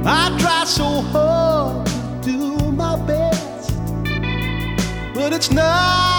I try so hard to do my best, but it's not